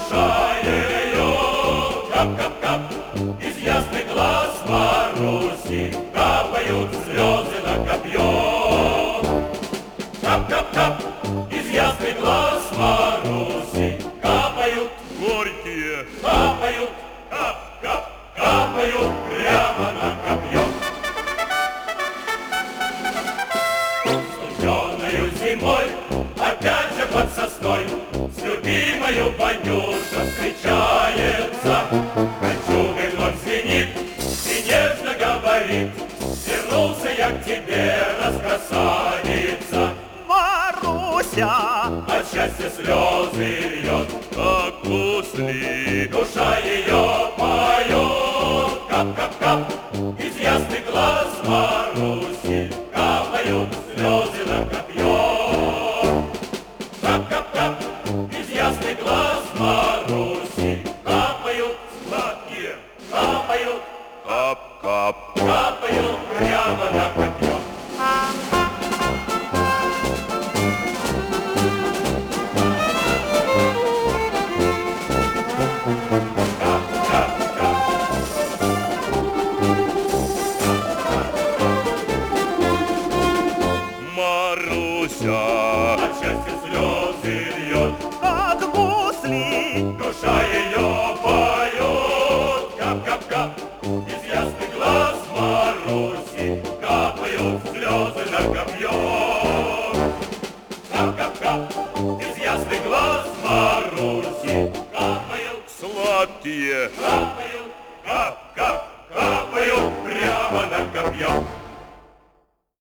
душа ее. Кап-кап-кап, из ясных глаз Маруси капают слезы на копье. Кап-кап-кап, из ясных глаз Маруси капают горькие, капают, кап-кап, капают прямо на копье. Студеною зимой, опять же под сосной, с любимою Ванюша встречается. Кольчугой вновь звенит и нежно говорит: вернулся я к тебе, раскрасавица. Маруся, От счастья слезы льет, как гусли, душа ее поет. Кап-кап-кап, из ясных глаз Маруси капают слезы на копье. Кап-кап-кап, из ясных глаз Маруси капают сладкие, капают, кап-кап. капают прямо на копье. Маруся, От счастья слезы льет, как гусли, душа ее поет. Кап-кап-кап, из ясных глаз Маруси капают слезы на копье. Кап-кап-кап, из ясных глаз Маруси капают, сладкие, капают, кап-кап, капают прямо на копье.